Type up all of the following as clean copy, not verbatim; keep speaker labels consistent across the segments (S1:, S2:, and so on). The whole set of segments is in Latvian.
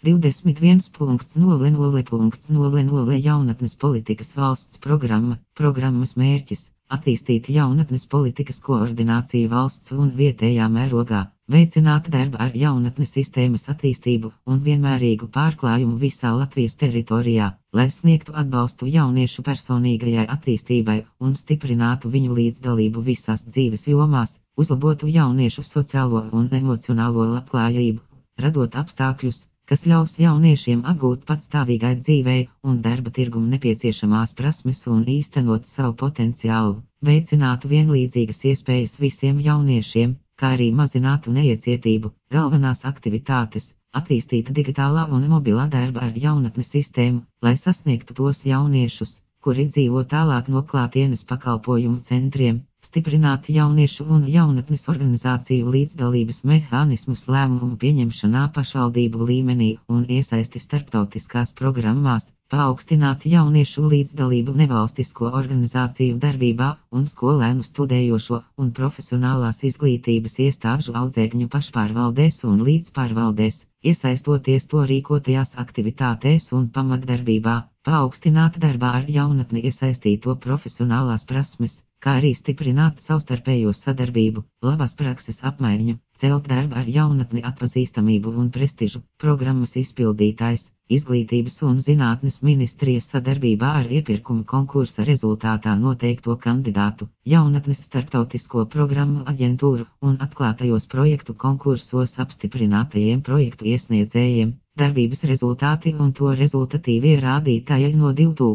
S1: 21.00.00 Jaunatnes politikas valsts programma. Programmas mērķis - attīstīt jaunatnes politikas koordināciju valsts un vietējā mērogā, veicināt darba ar jaunatnes sistēmas attīstību un vienmērīgu pārklājumu visā Latvijas teritorijā, lai sniegtu atbalstu jauniešu personīgajai attīstībai un stiprinātu viņu līdzdalību visās dzīves jomās, uzlabotu jauniešu sociālo un emocionālo labklājību, radot apstākļus, kas ļaus jauniešiem apgūt patstāvīgai dzīvei un darba tirgum nepieciešamās prasmes un īstenot savu potenciālu, veicinātu vienlīdzīgas iespējas visiem jauniešiem, kā arī mazinātu neiecietību. Galvenās aktivitātes - attīstīt digitālā un mobilā darba ar jaunatnes sistēmu, lai sasniegtu tos jauniešus, kuri dzīvo tālāk no klātienes pakalpojumu centriem, stiprināt jauniešu un jaunatnes organizāciju līdzdalības mehānismus lēmumu pieņemšanā pašvaldību līmenī un iesaisti starptautiskās programmās, paaugstināt jauniešu līdzdalību nevalstisko organizāciju darbībā un skolēnu studējošo un profesionālās izglītības iestāžu audzēkņu pašpārvaldēs un līdzpārvaldēs, iesaistoties to rīkotajās aktivitātēs un pamatdarbībā, paaugstināt darbā ar jaunatni iesaistīto profesionālās prasmes, kā arī stiprināt savstarpējo sadarbību, labās prakses apmaiņu, celt darba ar jaunatni atpazīstamību un prestižu. Programmas izpildītājs - Izglītības un zinātnes ministrijas sadarbībā ar iepirkuma konkursa rezultātā noteikto kandidātu, jaunatnes starptautisko programmu aģentūru un atklātajos projektu konkursos apstiprinātajiem projektu iesniedzējiem. Darbības rezultāti un to rezultatīvie rādītāji no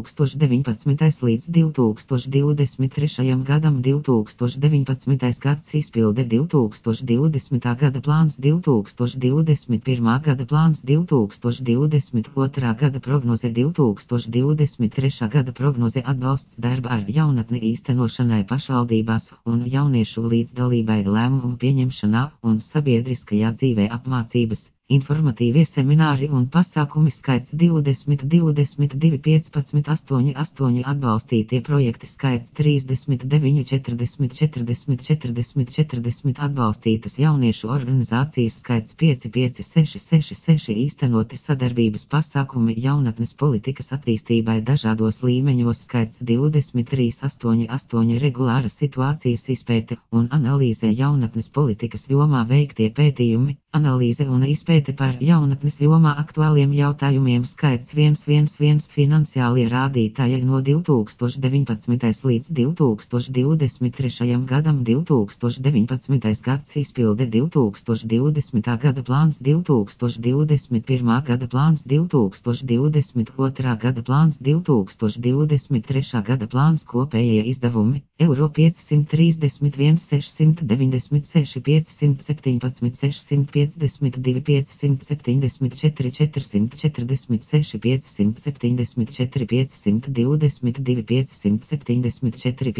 S1: 2019. līdz 2023. gadam. 2019. gads izpilde 2020. gada plāns 2021. gada plāns 2022. gada prognoze 2023. gada prognoze atbalsts darba ar jaunatni īstenošanai pašvaldībās un jauniešu līdzdalībai lēmumu pieņemšanā un sabiedriskajā dzīvē apmācības. Informatīvie semināri un pasākumi skaits 20, 22, 15, 8, 8 atbalstītie projekti skaits 39, 40, 40, 40, 40 atbalstītas jauniešu organizācijas skaits 5, 5, 6, 6, 6 īstenoti sadarbības pasākumi jaunatnes politikas attīstībai dažādos līmeņos skaits 23, 8, 8 regulāra situācijas izpēte un analīze jaunatnes politikas jomā veiktie pētījumi, analīze un izpēte par jaunatnes jomā aktuāliem jautājumiem skaits 111 finansiālie rādītāji no 2019. līdz 2023. gadam. 2019. gads izpilde 2020. gada plāns 2021. gada plāns 2022. gada plāns 2023. gada plāns kopējie izdevumi eiro 531 696 517 652 574 446 574 522 574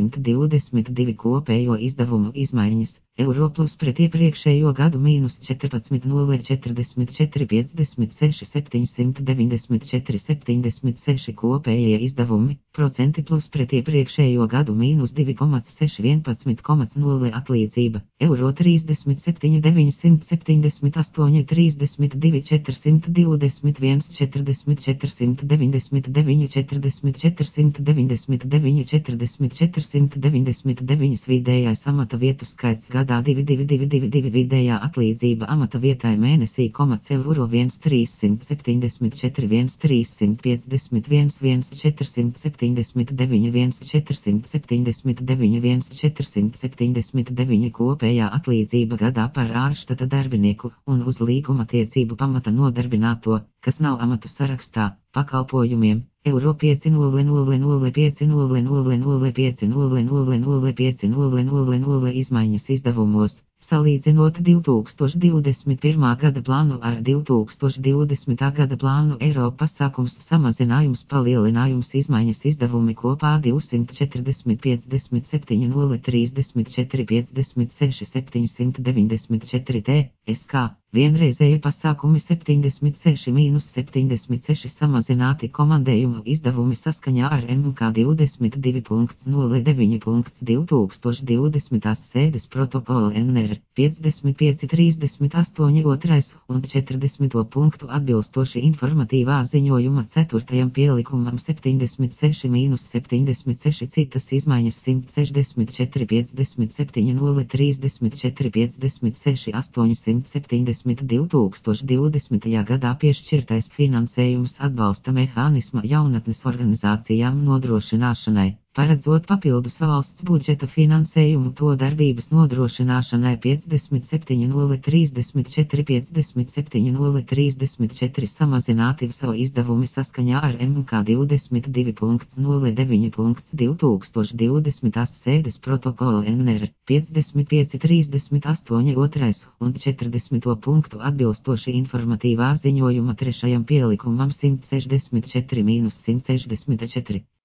S1: 522 kopējo izdevumu izmaiņas. Eiro plus pret iepriekšējo gadu mīnus 14,044 56 794 76 kopējie izdevumi, procenti plus pret iepriekšējo gadu mīnus 2,6 atlīdzība, eiro 37 978 32 421 40 499 40 499 40 499 vidējais amata vietu skaits gadā 2222 vidējā atlīdzība amata vietai mēnesī, eiro 1374 1351 1479 1479 1479 kopējā atlīdzība gadā par ārštata darbinieku un uz līguma tiecību pamata nodarbināto, kas nav amatu sarakstā, pakalpojumiem. Eiro 5,000,5,000,5,000,5,000,5,000 izmaiņas izdevumos, salīdzinot 2021. gada plānu ar 2020. gada plānu. Eiro pasākums samazinājums palielinājums izmaiņas izdevumi kopā 240 57 034 56 794 TSK. Vienreizēja pasākumi 76 mīnus 76 samazināti komandējumu izdevumi saskaņā ar MK 22.09.2020 sēdes protokolu NR NR 5538 2. un 40. punktu atbilstoši informatīvā ziņojuma 4. pielikumam 76-76 citas izmaiņas 164 57 034 56 870 2020. gadā piešķirtais finansējums atbalsta mehānisma jaunatnes organizācijām nodrošināšanai, paredzot papildus valsts budžeta finansējumu to darbības nodrošināšanai 57 034 57 034 samazināti savu izdevumi saskaņā ar MK 22.09.2020 sēdes protokolu NR 55 38 2. un 40. punktu atbilstoši informatīvā ziņojuma 3. pielikumam 164-164.